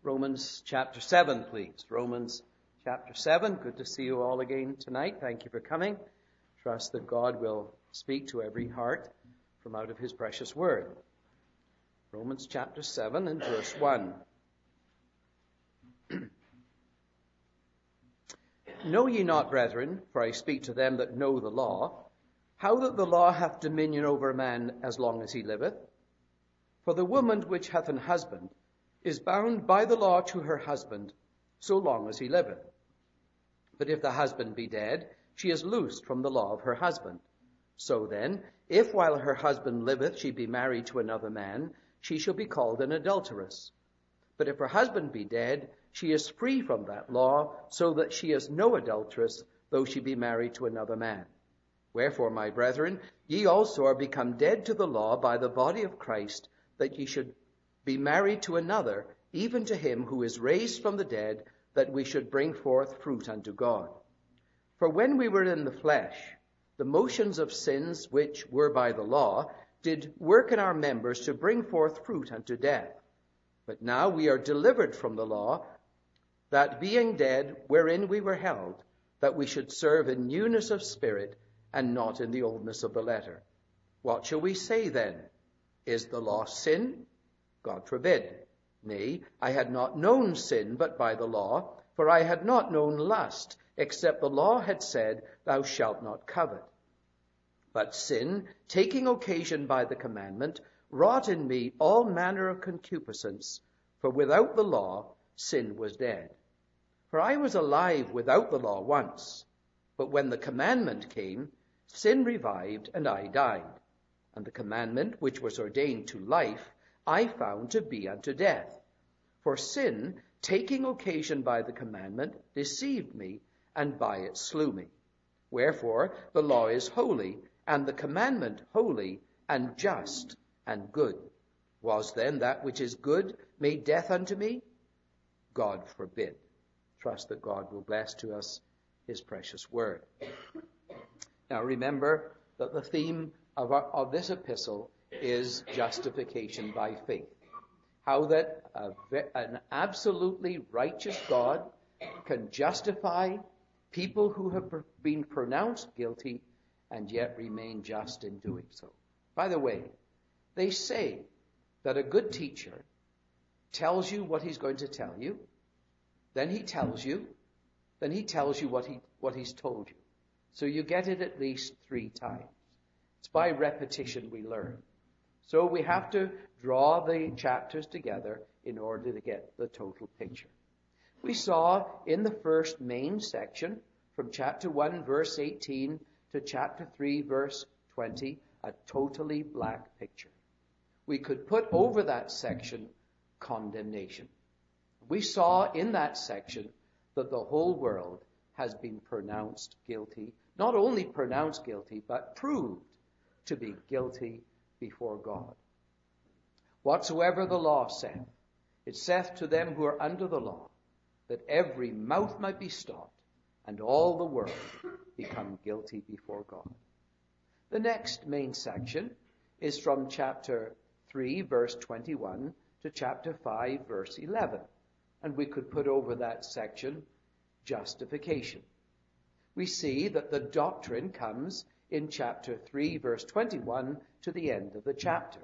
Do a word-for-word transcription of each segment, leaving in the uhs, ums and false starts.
Romans chapter seven, please. Romans chapter seven. Good to see you all again tonight. Thank you for coming. Trust that God will speak to every heart from out of his precious word. Romans chapter seven and verse one. Know ye not, brethren, for I speak to them that know the law, how that the law hath dominion over a man as long as he liveth? For the woman which hath an husband is bound by the law to her husband so long as he liveth. But if the husband be dead, she is loosed from the law of her husband. So then, if while her husband liveth she be married to another man, she shall be called an adulteress. But if her husband be dead, she is free from that law, so that she is no adulteress, though she be married to another man. Wherefore, my brethren, ye also are become dead to the law by the body of Christ, that ye should be married to another, even to him who is raised from the dead, that we should bring forth fruit unto God. For when we were in the flesh, the motions of sins which were by the law did work in our members to bring forth fruit unto death. But now we are delivered from the law, that being dead wherein we were held, that we should serve in newness of spirit, and not in the oldness of the letter. What shall we say then? Is the law sin? God forbid. Nay, I had not known sin but by the law, for I had not known lust, except the law had said, Thou shalt not covet. But sin, taking occasion by the commandment, wrought in me all manner of concupiscence, for without the law sin was dead. For I was alive without the law once, but when the commandment came, sin revived, and I died. And the commandment which was ordained to life, I found to be unto death. For sin, taking occasion by the commandment, deceived me, and by it slew me. Wherefore the law is holy, and the commandment holy, and just, and good. Was then that which is good made death unto me? God forbid. Trust that God will bless to us his precious word. Now remember that the theme of, our, of this epistle is justification by faith. How that a, an absolutely righteous God can justify people who have been pronounced guilty and yet remain just in doing so. By the way, they say that a good teacher tells you what he's going to tell you, then he tells you, then he tells you what he what he's told you. So you get it at least three times. It's by repetition we learn. So we have to draw the chapters together in order to get the total picture. We saw in the first main section, from chapter one, verse eighteen, to chapter three, verse twenty, a totally black picture. We could put over that section condemnation. We saw in that section that the whole world has been pronounced guilty, not only pronounced guilty, but proved to be guilty before God. Whatsoever the law saith, it saith to them who are under the law, that every mouth might be stopped, and all the world become guilty before God. The next main section is from chapter three, verse twenty-one, to chapter five, verse eleven. And we could put over that section justification. We see that the doctrine comes in chapter three, verse twenty-one, to the end of the chapter.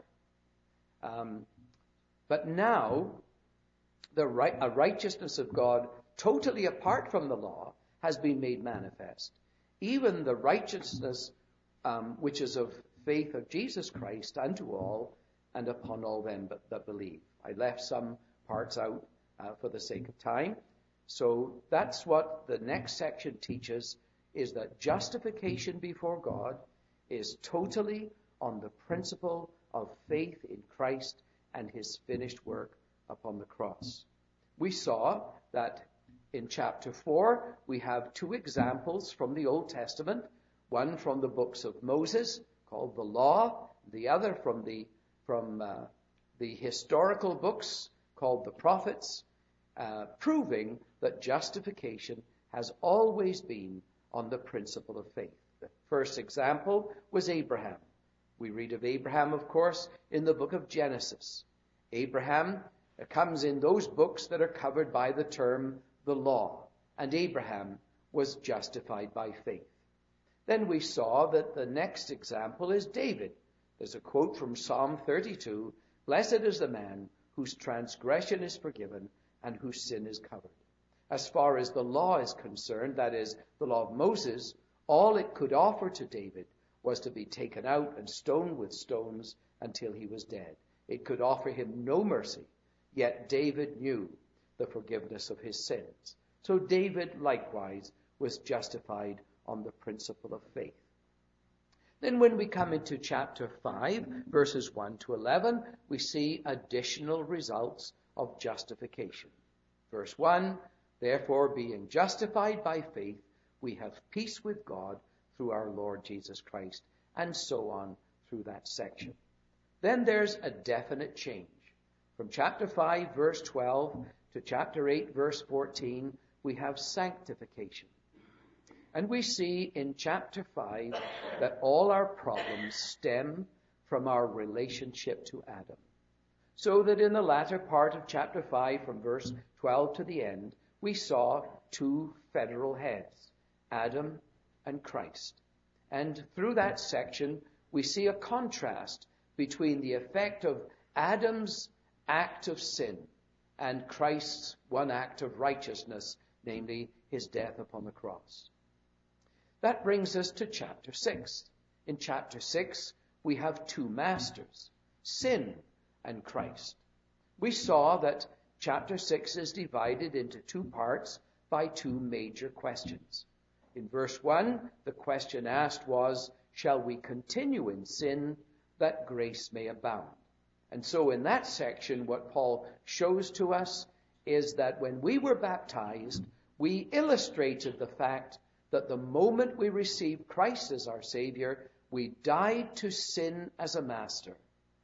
Um, but now, the right, a righteousness of God totally apart from the law has been made manifest. Even the righteousness um, which is of faith of Jesus Christ unto all and upon all them but that believe. I left some parts out uh, for the sake of time. So that's what the next section teaches, is that justification before God is totally on the principle of faith in Christ and his finished work upon the cross. We saw that in chapter four, we have two examples from the Old Testament, one from the books of Moses, called the Law, the other from the from uh, the historical books called the Prophets, uh, proving that justification has always been on the principle of faith. The first example was Abraham. We read of Abraham, of course, in the book of Genesis. Abraham It comes in those books that are covered by the term the law, and Abraham was justified by faith. Then we saw that the next example is David. There's a quote from Psalm thirty-two, "Blessed is the man whose transgression is forgiven and whose sin is covered." As far as the law is concerned, that is, the law of Moses, all it could offer to David was to be taken out and stoned with stones until he was dead. It could offer him no mercy, yet David knew the forgiveness of his sins. So David likewise was justified on the principle of faith. Then when we come into chapter five, verses one to eleven, we see additional results of justification. Verse one, "Therefore, being justified by faith, we have peace with God through our Lord Jesus Christ," and so on through that section. Then there's a definite change. From chapter five, verse twelve, to chapter eight, verse fourteen, we have sanctification. And we see in chapter five that all our problems stem from our relationship to Adam. So that in the latter part of chapter five, from verse twelve to the end, we saw two federal heads, Adam and Christ. And through that section, we see a contrast between the effect of Adam's act of sin and Christ's one act of righteousness, namely his death upon the cross. That brings us to chapter six. In chapter six, we have two masters, sin and Christ. We saw that chapter six is divided into two parts by two major questions. In verse one, the question asked was, shall we continue in sin that grace may abound? And so in that section, what Paul shows to us is that when we were baptized, we illustrated the fact that the moment we received Christ as our Savior, we died to sin as a master.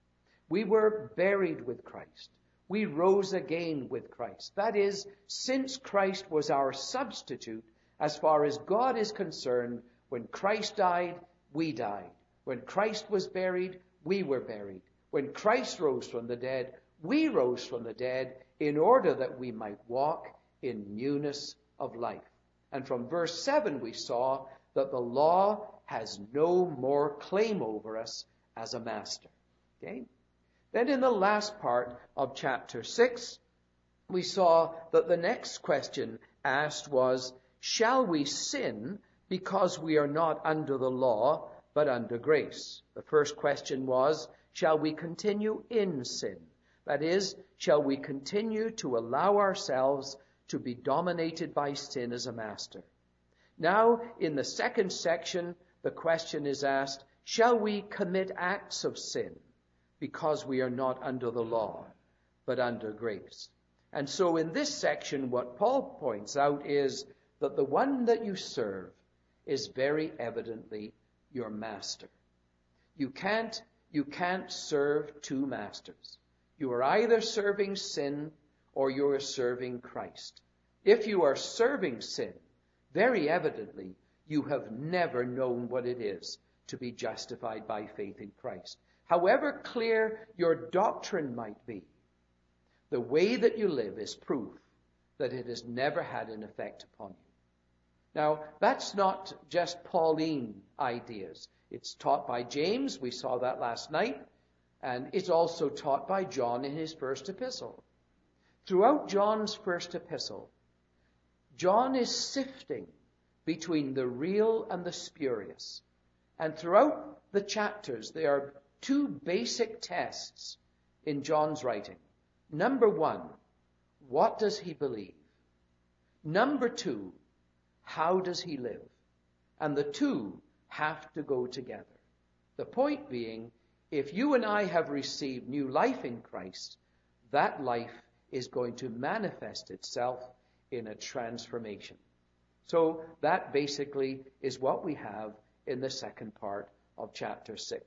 We were buried with Christ. We rose again with Christ. That is, since Christ was our substitute, as far as God is concerned, when Christ died, we died. When Christ was buried, we were buried. When Christ rose from the dead, we rose from the dead in order that we might walk in newness of life. And from verse seven, we saw that the law has no more claim over us as a master. Okay? Then in the last part of chapter six, we saw that the next question asked was, shall we sin because we are not under the law, but under grace? The first question was, shall we continue in sin? That is, shall we continue to allow ourselves to be dominated by sin as a master? Now, in the second section, the question is asked, shall we commit acts of sin because we are not under the law, but under grace? And so in this section, what Paul points out is that the one that you serve is very evidently your master. You can't, you can't serve two masters. You are either serving sin or you are serving Christ. If you are serving sin, very evidently, you have never known what it is to be justified by faith in Christ. However clear your doctrine might be, the way that you live is proof that it has never had an effect upon you. Now, that's not just Pauline ideas. It's taught by James. We saw that last night. And it's also taught by John in his first epistle. Throughout John's first epistle, John is sifting between the real and the spurious. And throughout the chapters, there are two basic tests in John's writing. Number one, what does he believe? Number two, how does he live? And the two have to go together. The point being, if you and I have received new life in Christ, that life is going to manifest itself in a transformation. So that basically is what we have in the second part of chapter six.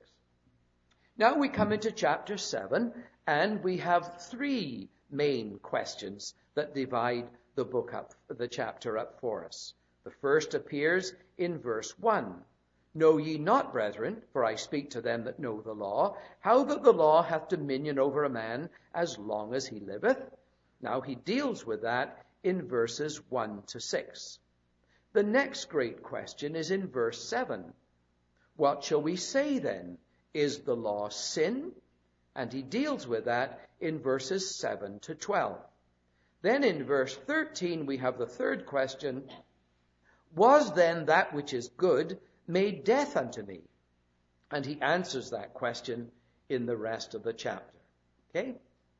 Now we come into chapter seven, and we have three main questions that divide the book up, the chapter up for us. The first appears in verse one. Know ye not, brethren, for I speak to them that know the law, how that the law hath dominion over a man as long as he liveth? Now he deals with that in verses one to six. The next great question is in verse seven. What shall we say then? Is the law sin? And he deals with that in verses seven to twelve. Then in verse thirteen we have the third question. Was then that which is good made death unto me? And he answers that question in the rest of the chapter. Okay?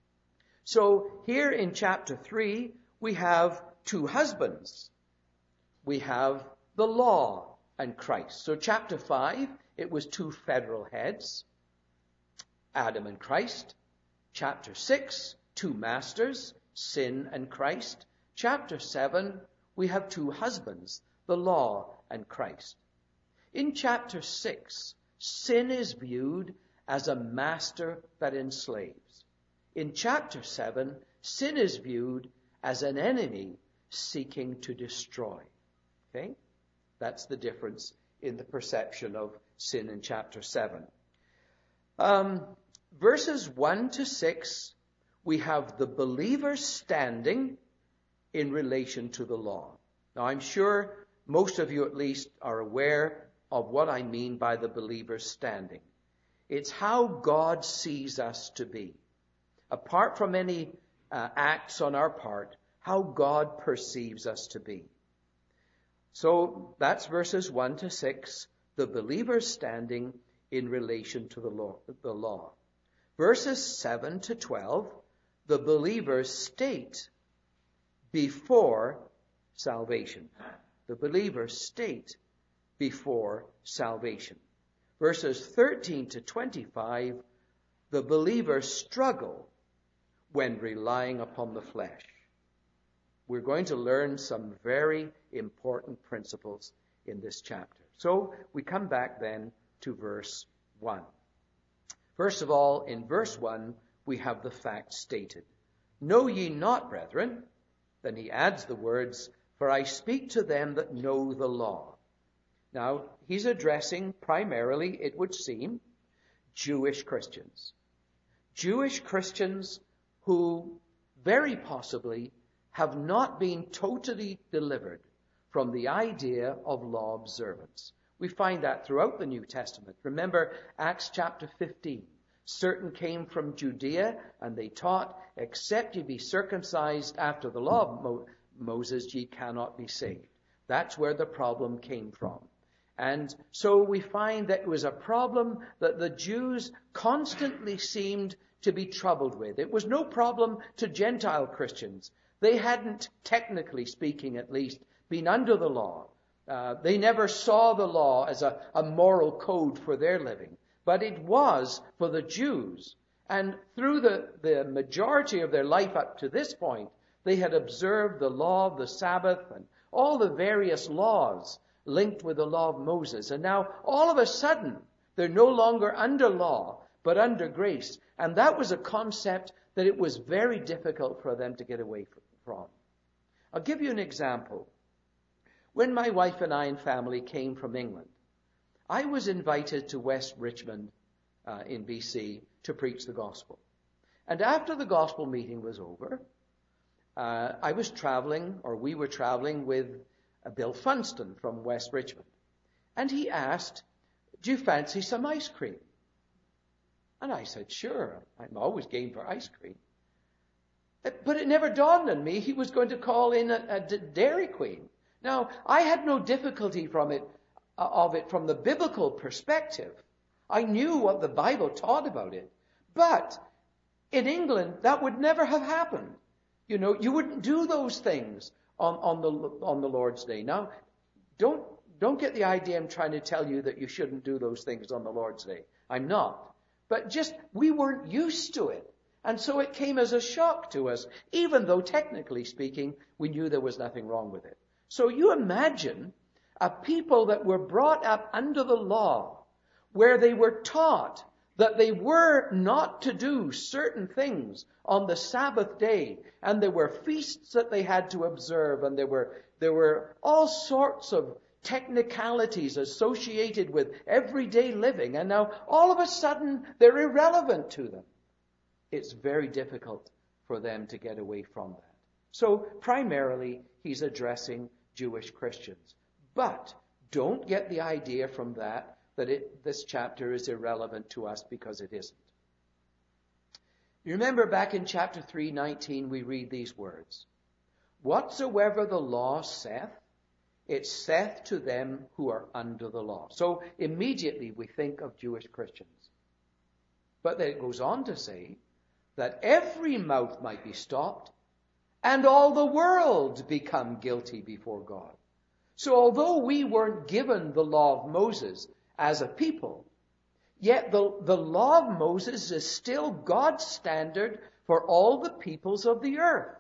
So here in chapter three, we have two husbands. We have the law and Christ. So chapter five, it was two federal heads, Adam and Christ. Chapter six, two masters, sin and Christ. Chapter seven, we have two husbands, the law and Christ. In chapter six, sin is viewed as a master that enslaves. In chapter seven, sin is viewed as an enemy seeking to destroy. Okay? That's the difference in the perception of sin in chapter seven. Um, verses one to six, we have the believer standing in relation to the law. Now, I'm sure most of you at least are aware of what I mean by the believer standing. It's how God sees us to be. Apart from any uh, acts on our part, how God perceives us to be. So that's verses one to six, the believer standing in relation to the law. The law. Verses seven to twelve, the believer's state before salvation. The believer's state before salvation. Verses thirteen to twenty-five, the believer's struggle when relying upon the flesh. We're going to learn some very important principles in this chapter. So we come back then to verse one. First of all, in verse one, we have the fact stated. Know ye not, brethren? Then he adds the words, for I speak to them that know the law. Now, he's addressing primarily, it would seem, Jewish Christians. Jewish Christians who very possibly have not been totally delivered from the idea of law observance. We find that throughout the New Testament. Remember Acts chapter fifteen. Certain came from Judea, and they taught, except ye be circumcised after the law of Mo- Moses, ye cannot be saved. That's where the problem came from. And so we find that it was a problem that the Jews constantly seemed to be troubled with. It was no problem to Gentile Christians. They hadn't, technically speaking at least, been under the law. Uh, they never saw the law as a, a moral code for their living. But it was for the Jews. And through the, the majority of their life up to this point, they had observed the law of the Sabbath and all the various laws linked with the law of Moses. And now, all of a sudden, they're no longer under law, but under grace. And that was a concept that it was very difficult for them to get away from. I'll give you an example. When my wife and I and family came from England, I was invited to West Richmond uh, in B C to preach the gospel. And after the gospel meeting was over, uh, I was traveling, or we were traveling with uh, Bill Funston from West Richmond. And he asked, do you fancy some ice cream? And I said, sure, I'm always game for ice cream. But it never dawned on me he was going to call in a, a Dairy Queen. Now, I had no difficulty from it, uh, of it from the biblical perspective. I knew what the Bible taught about it. But in England, that would never have happened. You know, you wouldn't do those things on, on the on the Lord's Day. Now, don't don't get the idea I'm trying to tell you that you shouldn't do those things on the Lord's Day. I'm not. But just, we weren't used to it. And so it came as a shock to us, even though technically speaking, we knew there was nothing wrong with it. So you imagine a people that were brought up under the law, where they were taught that they were not to do certain things on the Sabbath day, and there were feasts that they had to observe, and there were there were all sorts of technicalities associated with everyday living, and now all of a sudden they're irrelevant to them. It's very difficult for them to get away from that. So primarily he's addressing Jewish Christians. But don't get the idea from that that it, this chapter is irrelevant to us, because it isn't. You remember back in chapter three nineteen we read these words. Whatsoever the law saith, it saith to them who are under the law. So immediately we think of Jewish Christians. But then it goes on to say that every mouth might be stopped and all the world become guilty before God. So although we weren't given the law of Moses as a people, yet the, the law of Moses is still God's standard for all the peoples of the earth.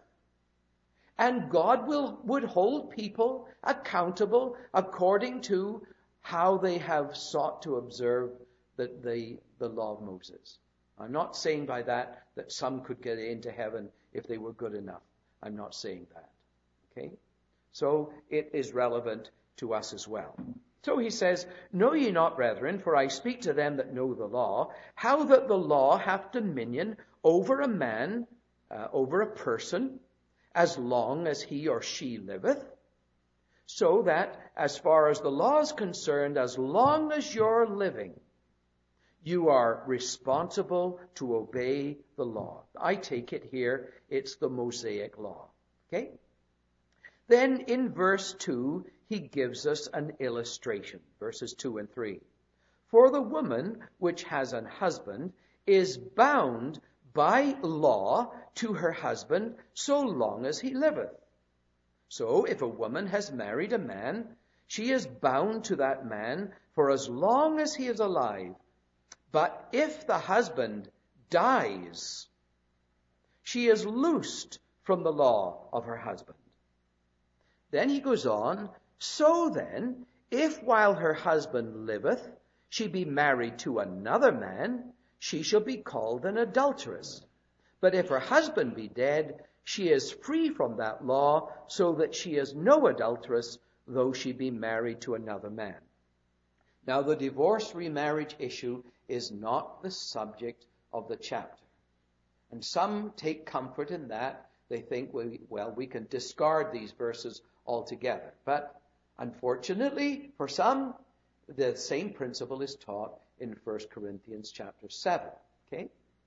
And God will, would hold people accountable according to how they have sought to observe the, the, the law of Moses. I'm not saying by that that some could get into heaven if they were good enough. I'm not saying that. Okay? So it is relevant to us as well. So he says, Know ye not, brethren, for I speak to them that know the law, how that the law hath dominion over a man, uh, over a person, as long as he or she liveth, so that, as far as the law is concerned, as long as you're living, you are responsible to obey the law. I take it here, it's the Mosaic law. Okay? Then in verse two, he gives us an illustration. Verses two and three. For the woman which has an husband is bound by law to her husband so long as he liveth. So if a woman has married a man, she is bound to that man for as long as he is alive. But if the husband dies, she is loosed from the law of her husband. Then he goes on, So then, if while her husband liveth, she be married to another man, she shall be called an adulteress. But if her husband be dead, she is free from that law, so that she is no adulteress, though she be married to another man. Now, the divorce remarriage issue is not the subject of the chapter. And some take comfort in that. They think, well, we can discard these verses altogether. But unfortunately, for some, the same principle is taught in First Corinthians chapter seven. Okay?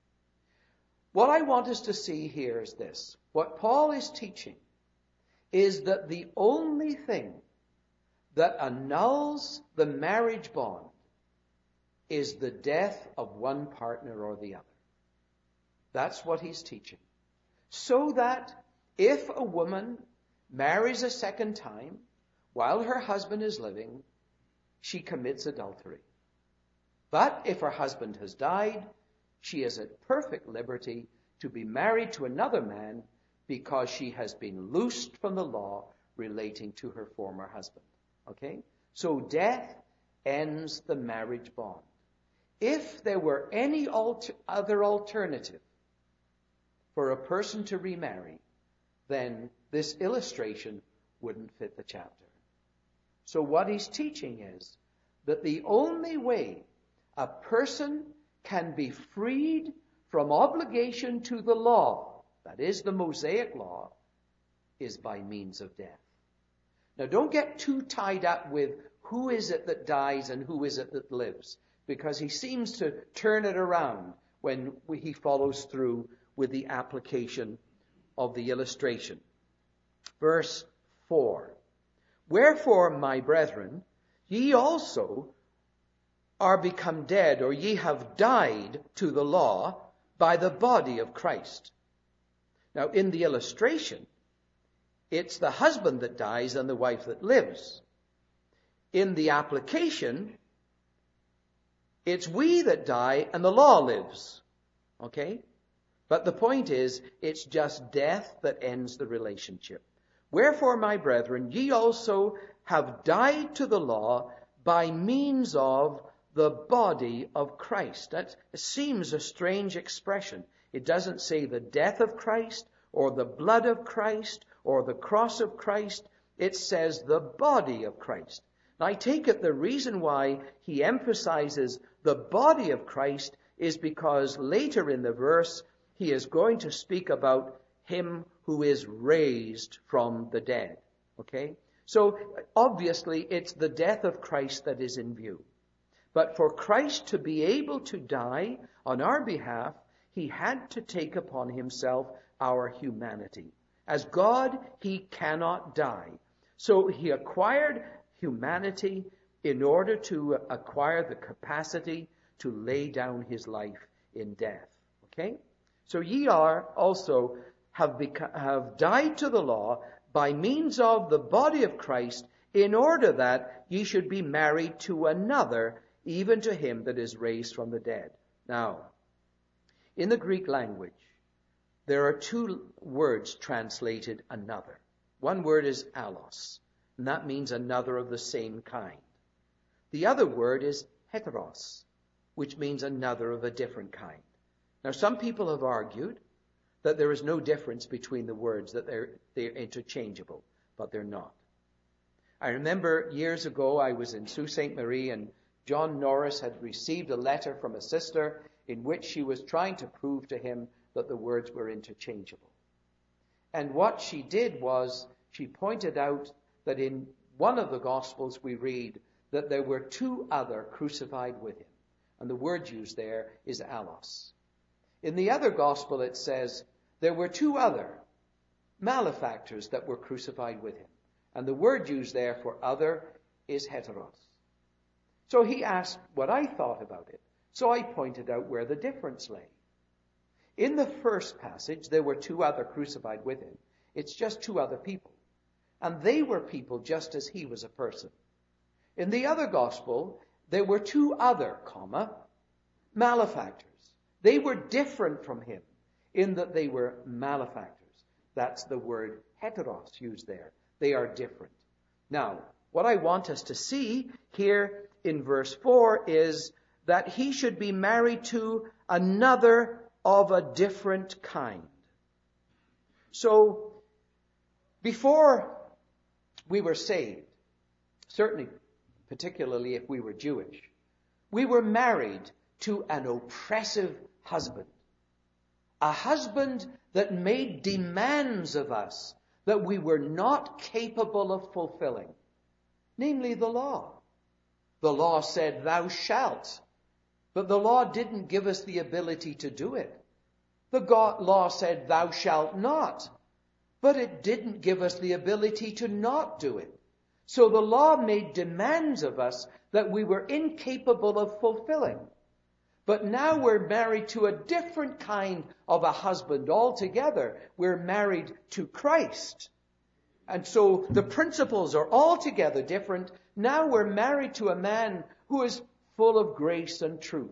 What I want us to see here is this. What Paul is teaching is that the only thing that annuls the marriage bond is the death of one partner or the other. That's what he's teaching. So that if a woman marries a second time while her husband is living, she commits adultery. But if her husband has died, she is at perfect liberty to be married to another man because she has been loosed from the law relating to her former husband. Okay? So death ends the marriage bond. If there were any alter- other alternative for a person to remarry, then this illustration wouldn't fit the chapter. So what he's teaching is that the only way a person can be freed from obligation to the law, that is the Mosaic law, is by means of death. Now don't get too tied up with who is it that dies and who is it that lives, because he seems to turn it around when he follows through with the application of the illustration. Verse four. Wherefore, my brethren, ye also are become dead, or ye have died to the law by the body of Christ. Now, in the illustration, it's the husband that dies and the wife that lives. In the application, it's we that die and the law lives. Okay? But the point is, it's just death that ends the relationship. Wherefore, my brethren, ye also have died to the law by means of the body of Christ. That seems a strange expression. It doesn't say the death of Christ or the blood of Christ or the cross of Christ. It says the body of Christ. And I take it the reason why he emphasizes the body of Christ is because later in the verse, he is going to speak about him who is raised from the dead. Okay? So obviously it's the death of Christ that is in view. But for Christ to be able to die on our behalf, he had to take upon himself our humanity. As God, he cannot die. So he acquired humanity in order to acquire the capacity to lay down his life in death. Okay? So ye are also have beca- have died to the law by means of the body of Christ, in order that ye should be married to another, even to him that is raised from the dead. Now, in the Greek language, there are two words translated another. One word is allos, and that means another of the same kind. The other word is heteros, which means another of a different kind. Now, some people have argued that there is no difference between the words, that they're, they're interchangeable, but they're not. I remember years ago I was in Sault Ste. Marie, and John Norris had received a letter from a sister in which she was trying to prove to him that the words were interchangeable. And what she did was she pointed out that in one of the Gospels we read that there were two other crucified with him. And the word used there is allos. In the other Gospel it says there were two other malefactors that were crucified with him. And the word used there for other is heteros. So he asked what I thought about it. So I pointed out where the difference lay. In the first passage, there were two other crucified with him. It's just two other people. And they were people just as he was a person. In the other gospel, there were two other, comma, malefactors. They were different from him in that they were malefactors. That's the word heteros used there. They are different. Now, what I want us to see here in verse four is that he should be married to another of a different kind. So, before we were saved, certainly, particularly if we were Jewish, we were married to an oppressive husband. A husband that made demands of us that we were not capable of fulfilling. Namely, the law. The law said, thou shalt. But the law didn't give us the ability to do it. The God, law said, thou shalt not. But it didn't give us the ability to not do it. So the law made demands of us that we were incapable of fulfilling. But now we're married to a different kind of a husband altogether. We're married to Christ. And so the principles are altogether different. Now we're married to a man who is full of grace and truth.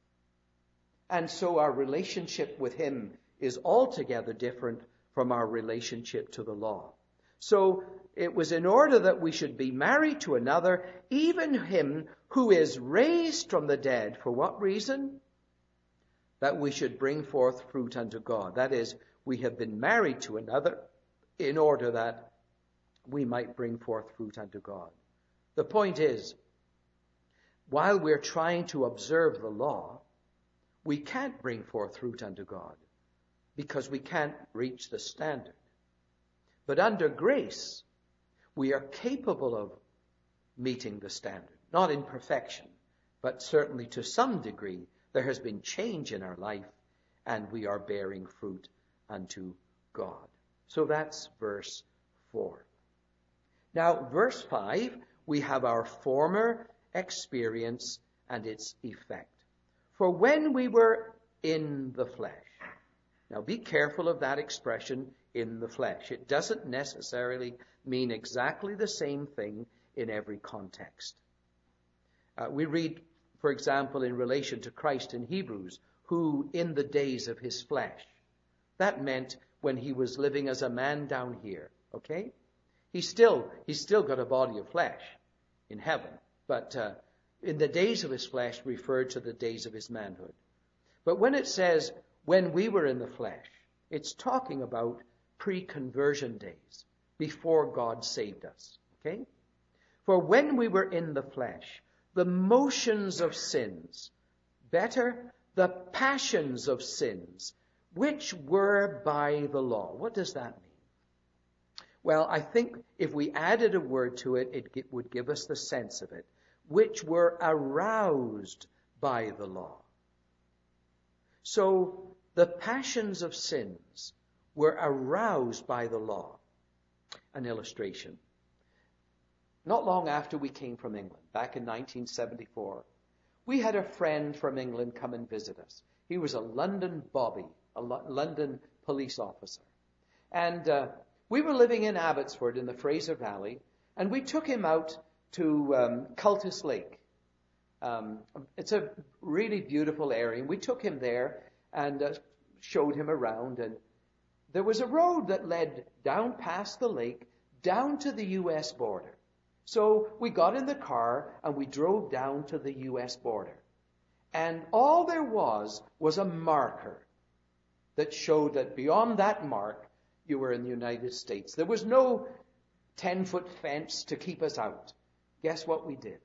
And so our relationship with him is altogether different from our relationship to the law. So it was in order that we should be married to another, even him who is raised from the dead. For what reason? That we should bring forth fruit unto God. That is, we have been married to another in order that we might bring forth fruit unto God. The point is, while we're trying to observe the law, we can't bring forth fruit unto God because we can't reach the standard. But under grace, we are capable of meeting the standard. Not in perfection, but certainly to some degree, there has been change in our life and we are bearing fruit unto God. So that's verse four. Now, verse five, we have our former experience and its effect. For when we were in the flesh. Now, be careful of that expression, in the flesh. It doesn't necessarily mean exactly the same thing in every context. Uh, we read, for example, in relation to Christ in Hebrews, who in the days of his flesh. That meant when he was living as a man down here, okay? He's still, he's still got a body of flesh in heaven, but uh, in the days of his flesh referred to the days of his manhood. But when it says, when we were in the flesh, it's talking about pre-conversion days, before God saved us, okay? For when we were in the flesh, the motions of sins, better, the passions of sins, which were by the law. What does that mean? Well, I think if we added a word to it, it would give us the sense of it. Which were aroused by the law. So the passions of sins were aroused by the law. An illustration. Not long after we came from England, back in nineteen seventy-four, we had a friend from England come and visit us. He was a London bobby, a Lo- London police officer. And uh, we were living in Abbotsford in the Fraser Valley, and we took him out to um, Cultus Lake. Um, it's a really beautiful area. We took him there and uh, showed him around. And there was a road that led down past the lake, down to the U S border. So we got in the car and we drove down to the U S border. And all there was was a marker that showed that beyond that mark, you were in the United States. There was no ten-foot fence to keep us out. Guess what we did?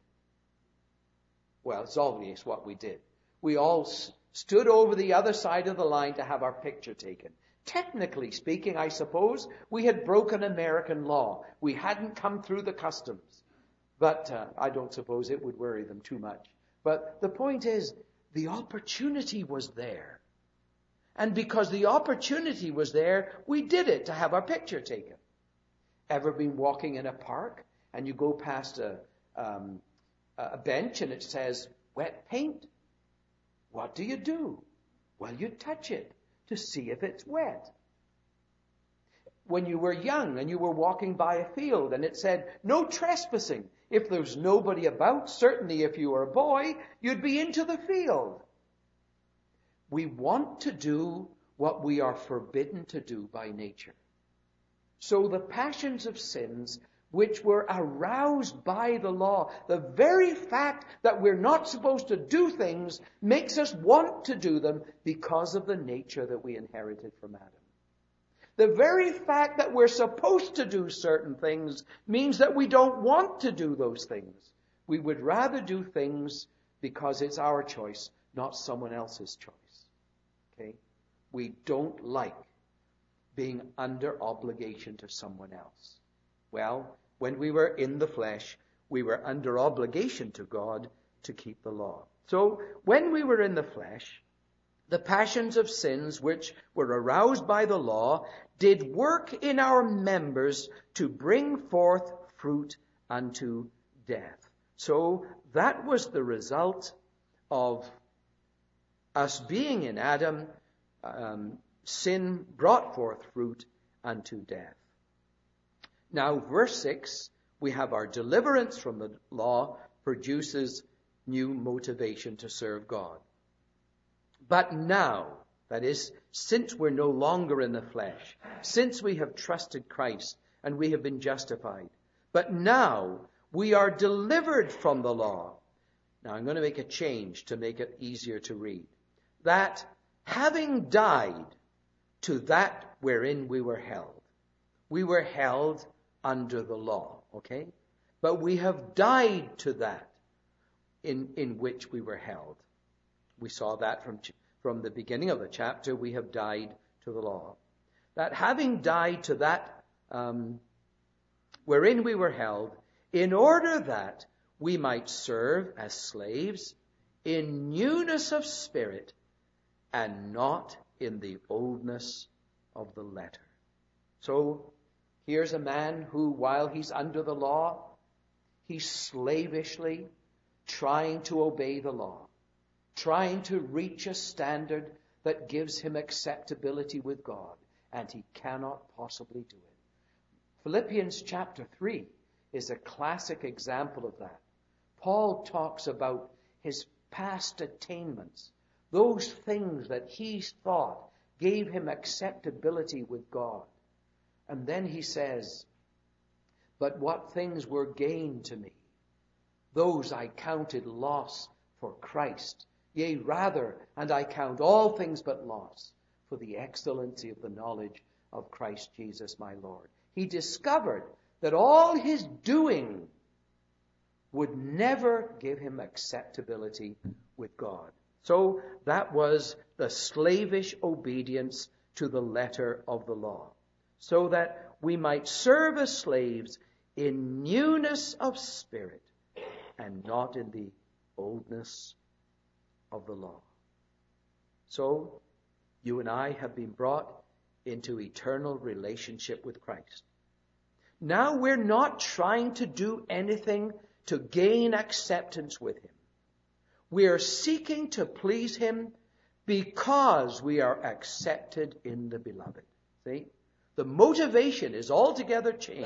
Well, it's obvious what we did. We all s- stood over the other side of the line to have our picture taken. Technically speaking, I suppose, we had broken American law. We hadn't come through the customs. But uh, I don't suppose it would worry them too much. But the point is, the opportunity was there. And because the opportunity was there, we did it to have our picture taken. Ever been walking in a park and you go past a, um, a bench and it says wet paint? What do you do? Well, you touch it to see if it's wet. When you were young and you were walking by a field and it said no trespassing, if there's nobody about, certainly if you were a boy, you'd be into the field. We want to do what we are forbidden to do by nature. So the passions of sins which were aroused by the law, the very fact that we're not supposed to do things makes us want to do them because of the nature that we inherited from Adam. The very fact that we're supposed to do certain things means that we don't want to do those things. We would rather do things because it's our choice, not someone else's choice. Okay? We don't like being under obligation to someone else. Well, when we were in the flesh, we were under obligation to God to keep the law. So when we were in the flesh, the passions of sins which were aroused by the law did work in our members to bring forth fruit unto death. So that was the result of us being in Adam. Um, sin brought forth fruit unto death. Now, verse six, we have our deliverance from the law produces new motivation to serve God. But now, that is, since we're no longer in the flesh, since we have trusted Christ and we have been justified, but now we are delivered from the law. Now, I'm going to make a change to make it easier to read. That having died to that wherein we were held. We were held under the law, okay? But we have died to that in, in which we were held. We saw that from, from the beginning of the chapter. We have died to the law. That having died to that um, wherein we were held, in order that we might serve as slaves in newness of spirit and not in the oldness of the letter. So here's a man who, while he's under the law, he's slavishly trying to obey the law, trying to reach a standard that gives him acceptability with God, and he cannot possibly do it. Philippians chapter three is a classic example of that. Paul talks about his past attainments, those things that he thought gave him acceptability with God. And then he says, but what things were gained to me, those I counted loss for Christ. Yea, rather, and I count all things but loss for the excellency of the knowledge of Christ Jesus my Lord. He discovered that all his doing would never give him acceptability with God. So that was the slavish obedience to the letter of the law, so that we might serve as slaves in newness of spirit and not in the oldness of the law. So you and I have been brought into eternal relationship with Christ. Now we're not trying to do anything to gain acceptance with him. We are seeking to please him because we are accepted in the beloved. See? The motivation is altogether changed.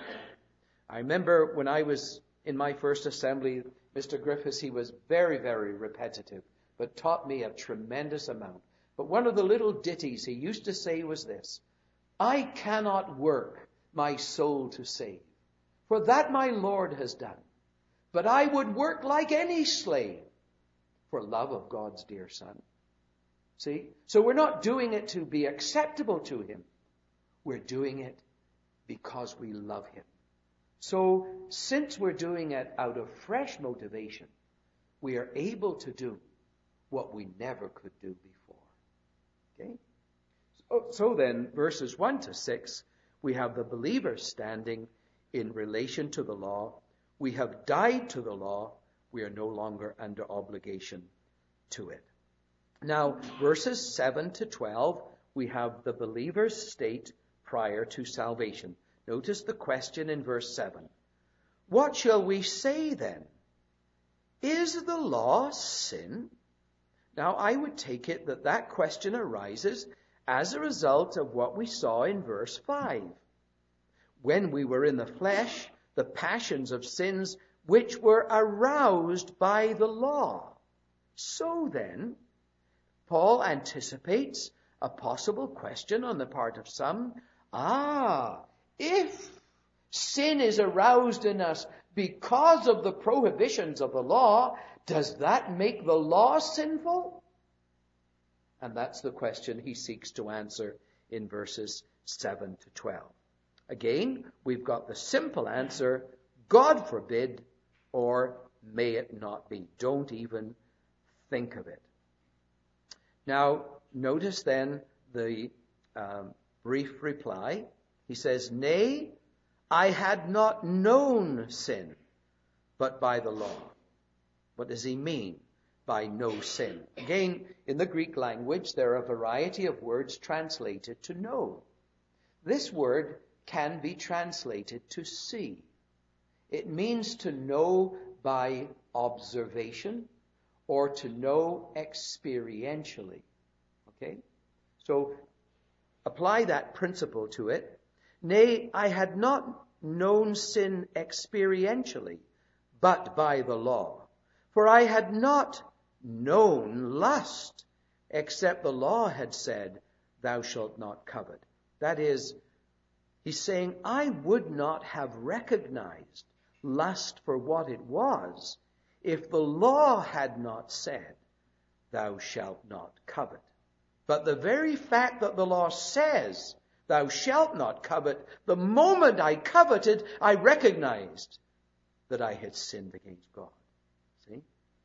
I remember when I was in my first assembly, Mister Griffiths, he was very, very repetitive, but taught me a tremendous amount. But one of the little ditties he used to say was this: I cannot work my soul to save, for that my Lord has done. But I would work like any slave for love of God's dear Son. See? So we're not doing it to be acceptable to him. We're doing it because we love him. So since we're doing it out of fresh motivation, we are able to do what we never could do before. Okay? So, so then, verses one to six, we have the believer standing in relation to the law. We have died to the law. We are no longer under obligation to it. Now, verses seven to twelve, we have the believer's state prior to salvation. Notice the question in verse seven. What shall we say then? Is the law sin? Now, I would take it that that question arises as a result of what we saw in verse five. When we were in the flesh, the passions of sins which were aroused by the law. So then, Paul anticipates a possible question on the part of some. Ah, if sin is aroused in us because of the prohibitions of the law, does that make the law sinful? And that's the question he seeks to answer in verses seven to twelve. Again, we've got the simple answer, God forbid, or may it not be. Don't even think of it. Now, notice then the um, brief reply. He says, Nay, I had not known sin, but by the law. What does he mean by no sin? Again, in the Greek language, there are a variety of words translated to know. This word can be translated to see. It means to know by observation or to know experientially. Okay? So apply that principle to it. Nay, I had not known sin experientially, but by the law. For I had not known lust, except the law had said, thou shalt not covet. That is, he's saying, I would not have recognized lust for what it was if the law had not said, thou shalt not covet. But the very fact that the law says, thou shalt not covet, the moment I coveted, I recognized that I had sinned against God. See?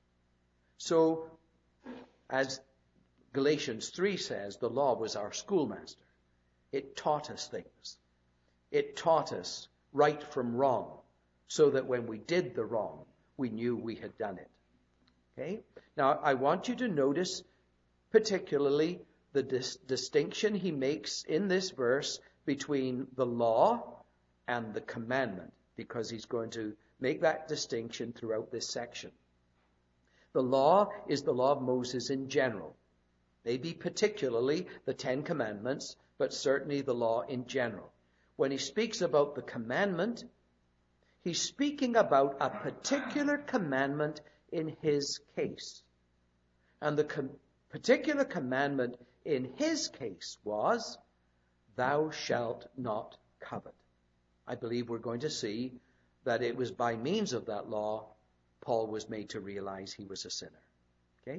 So, as Galatians three says, the law was our schoolmaster. It taught us things. It taught us right from wrong, so that when we did the wrong, we knew we had done it. Okay? Now, I want you to notice particularly the dis- distinction he makes in this verse between the law and the commandment, because he's going to make that distinction throughout this section. The law is the law of Moses in general. Maybe particularly the Ten Commandments, but certainly the law in general. When he speaks about the commandment, he's speaking about a particular commandment in his case. And the com- particular commandment in his case was, thou shalt not covet. I believe we're going to see that it was by means of that law Paul was made to realize he was a sinner. Okay?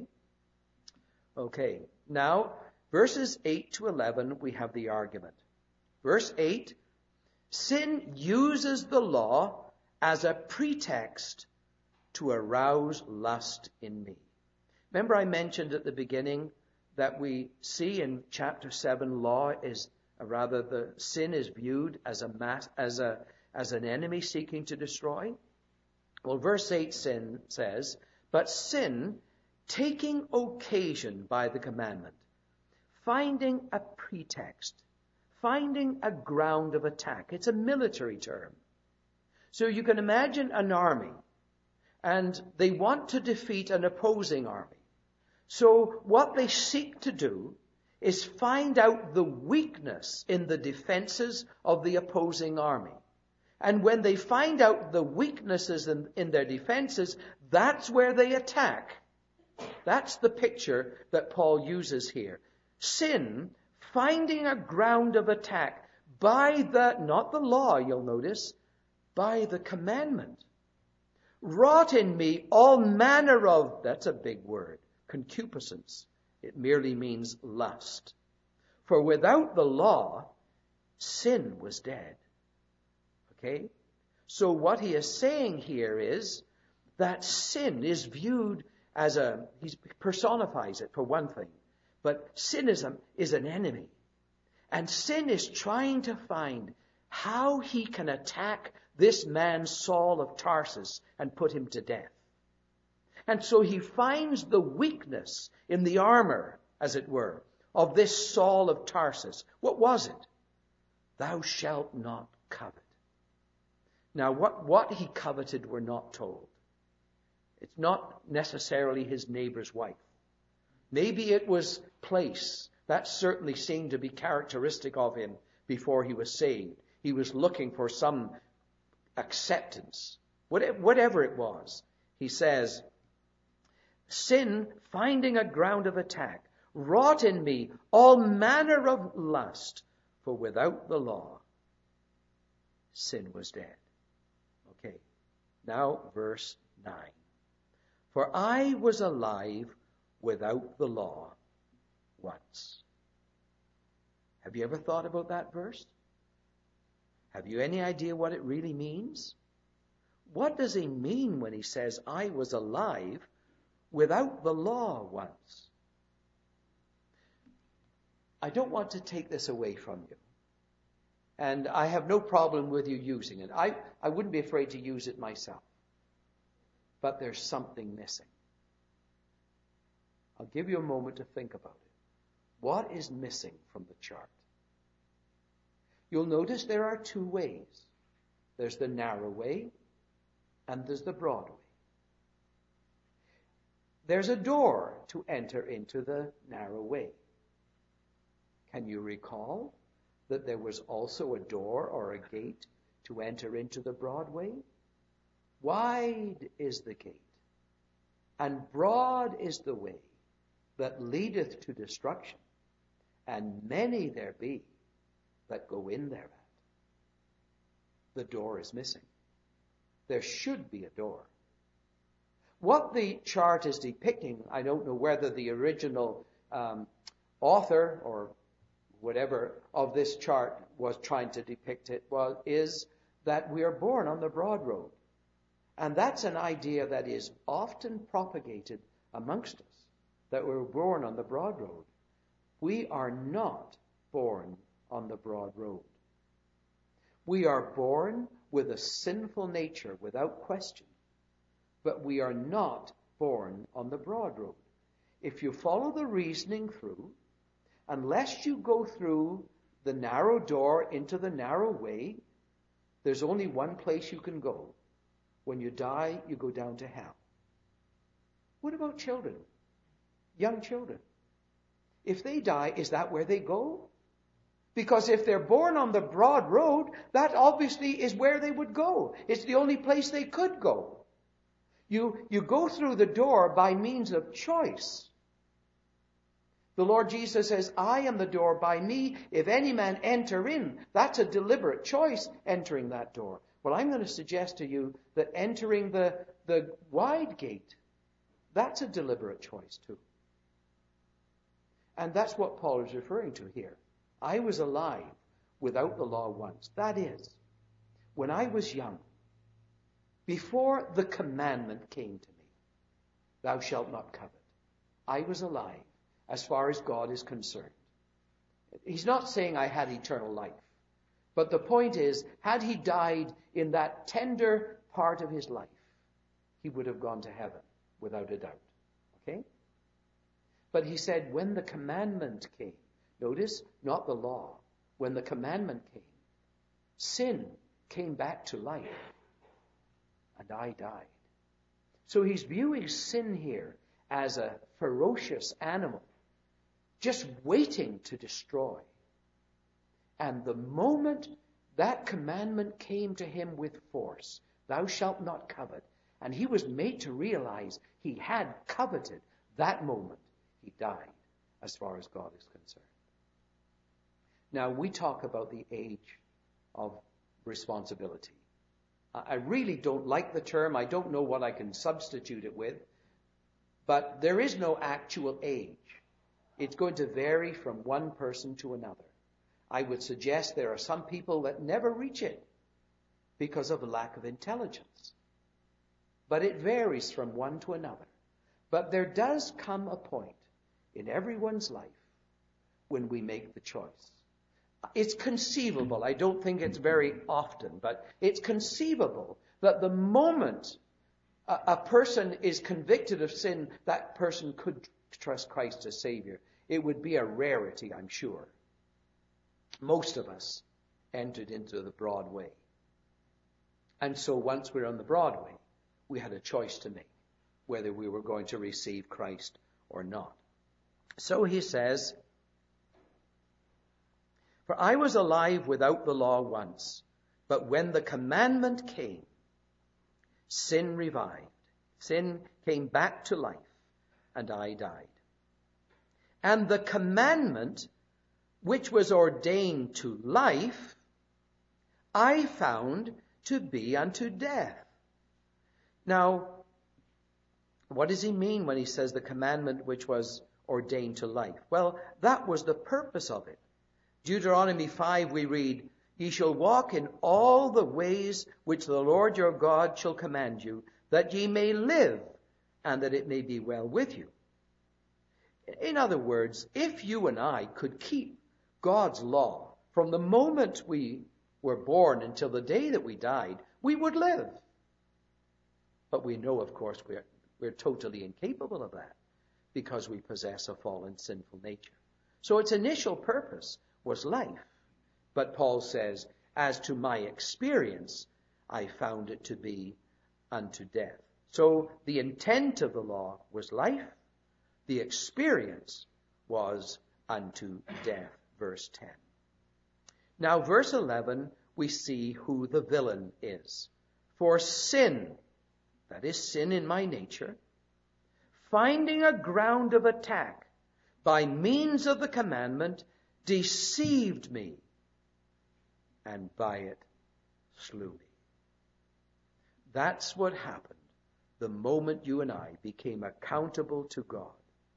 Okay. Now, verses eight to eleven, we have the argument. Verse eight, sin uses the law as a pretext to arouse lust in me. Remember I mentioned at the beginning that we see in chapter seven, law is, or rather the sin is viewed as a mass, as a as an enemy seeking to destroy. Well, verse eight sin says, but sin, taking occasion by the commandment, finding a pretext, finding a ground of attack. It's a military term. So you can imagine an army, and they want to defeat an opposing army. So what they seek to do is find out the weakness in the defenses of the opposing army. And when they find out the weaknesses in, in their defenses, that's where they attack. That's the picture that Paul uses here. Sin, finding a ground of attack by the, not the law, you'll notice, by the commandment. Wrought in me all manner of, that's a big word, concupiscence. It merely means lust. For without the law, sin was dead. Okay? So what he is saying here is that sin is viewed as a, he personifies it for one thing, but sin is, a, is an enemy. And sin is trying to find how he can attack this man Saul of Tarsus and put him to death. And so he finds the weakness in the armor, as it were, of this Saul of Tarsus. What was it? Thou shalt not covet. Now, what, what he coveted, we're not told. It's not necessarily his neighbor's wife. Maybe it was place. That certainly seemed to be characteristic of him before he was saved. He was looking for some acceptance. Whatever it was, he says, sin, finding a ground of attack, wrought in me all manner of lust, for without the law, sin was dead. Okay, now verse nine. For I was alive without the law once. Have you ever thought about that verse? Have you any idea what it really means? What does he mean when he says, I was alive without the law once? I don't want to take this away from you. And I have no problem with you using it. I, I wouldn't be afraid to use it myself. But there's something missing. I'll give you a moment to think about it. What is missing from the chart? You'll notice there are two ways. There's the narrow way and there's the broad way. There's a door to enter into the narrow way. Can you recall that there was also a door or a gate to enter into the broad way? Wide is the gate, and broad is the way that leadeth to destruction, and many there be that go in thereat. The door is missing. There should be a door. What the chart is depicting, I don't know whether the original um, author or whatever of this chart was trying to depict it, was, is that we are born on the broad road. And that's an idea that is often propagated amongst us, that we're born on the broad road. We are not born on the broad road. We are born with a sinful nature without question, but we are not born on the broad road. If you follow the reasoning through, unless you go through the narrow door into the narrow way, there's only one place you can go. When you die, you go down to hell. What about children? Young children. If they die, is that where they go? Because if they're born on the broad road, that obviously is where they would go. It's the only place they could go. You, you go through the door by means of choice. The Lord Jesus says, I am the door, by me, if any man enter in. That's a deliberate choice, entering that door. Well, I'm going to suggest to you that entering the, the wide gate, that's a deliberate choice too. And that's what Paul is referring to here. I was alive without the law once. That is, when I was young, Before the commandment came to me, thou shalt not covet, I was alive as far as God is concerned. He's not saying I had eternal life. But the point is, had he died in that tender part of his life, he would have gone to heaven without a doubt. Okay? But he said, when the commandment came, notice, not the law, when the commandment came, sin came back to life, and I died. So he's viewing sin here as a ferocious animal, just waiting to destroy. And the moment that commandment came to him with force, thou shalt not covet, and he was made to realize he had coveted, that moment he died as far as God is concerned. Now, we talk about the age of responsibility. I really don't like the term. I don't know what I can substitute it with. But there is no actual age. It's going to vary from one person to another. I would suggest there are some people that never reach it because of a lack of intelligence. But it varies from one to another. But there does come a point in everyone's life when we make the choice. It's conceivable. I don't think it's very often, but it's conceivable that the moment a, a person is convicted of sin, that person could trust Christ as Savior. It would be a rarity, I'm sure. Most of us entered into the broad way. And so once we're on the broad way, we had a choice to make, whether we were going to receive Christ or not. So he says, for I was alive without the law once, but when the commandment came, sin revived. Sin came back to life, and I died. And the commandment, which was ordained to life, I found to be unto death. Now, what does he mean when he says the commandment which was ordained to life? Well, that was the purpose of it. Deuteronomy five, we read, ye shall walk in all the ways which the Lord your God shall command you, that ye may live, and that it may be well with you. In other words, if you and I could keep God's law from the moment we were born until the day that we died, we would live. But we know, of course, we're, we're totally incapable of that because we possess a fallen, sinful nature. So its initial purpose was life. But Paul says, as to my experience, I found it to be unto death. So the intent of the law was life. The experience was unto death. Verse ten. Now, verse eleven, we see who the villain is. For sin, that is sin in my nature, finding a ground of attack by means of the commandment, deceived me, and by it slew me. That's what happened the moment you and I became accountable to God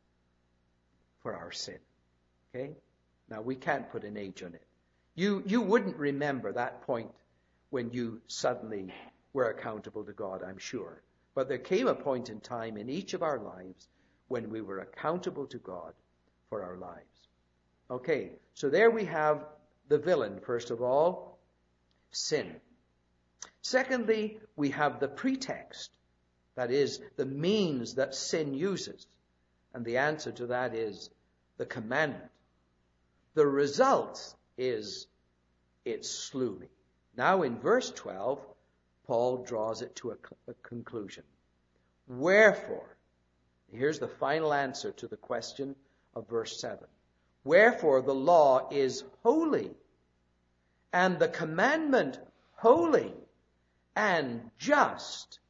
for our sin. Okay? Now, we can't put an age on it. You, you wouldn't remember that point when you suddenly were accountable to God, I'm sure. But there came a point in time in each of our lives when we were accountable to God for our lives. Okay, so there we have the villain, first of all, sin. Secondly, we have the pretext, that is, the means that sin uses. And the answer to that is the commandment. The result is it slew me. Now in verse twelve, Paul draws it to a, a conclusion. Wherefore, here's the final answer to the question of verse seven. Wherefore the law is holy, and the commandment holy, and just,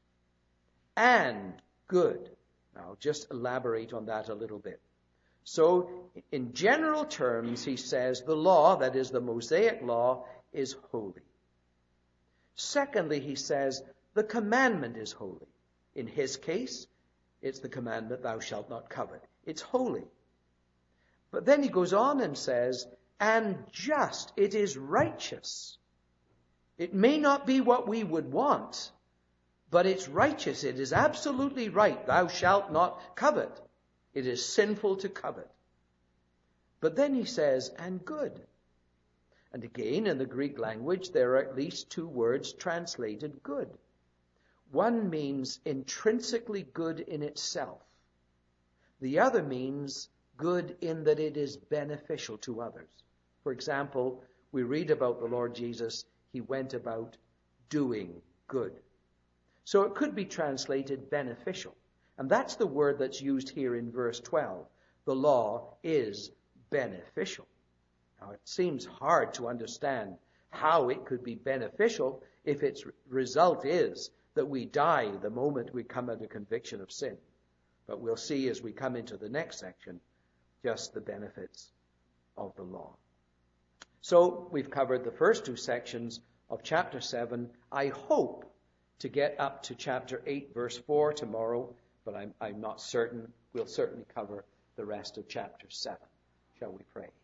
and good. Now, just elaborate on that a little bit. So, in general terms, he says the law, that is the Mosaic law, is holy. Secondly, he says the commandment is holy. In his case, it's the commandment, thou shalt not covet. It's holy. But then he goes on and says, and just, it is righteous. It may not be what we would want, But it's righteous. It is absolutely right. Thou shalt not covet. It is sinful to covet. But then he says, and good. And again, in the Greek language, there are at least two words translated good. One means intrinsically good in itself. The other means good in that it is beneficial to others. For example, we read about the Lord Jesus, he went about doing good. So it could be translated beneficial. And that's the word that's used here in verse twelve. The law is beneficial. Now, it seems hard to understand how it could be beneficial if its result is that we die the moment we come under conviction of sin. But we'll see as we come into the next section just the benefits of the law. So we've covered the first two sections of chapter seven. I hope to get up to chapter eight, verse four tomorrow, but I'm, I'm not certain. We'll certainly cover the rest of chapter seven. Shall we pray?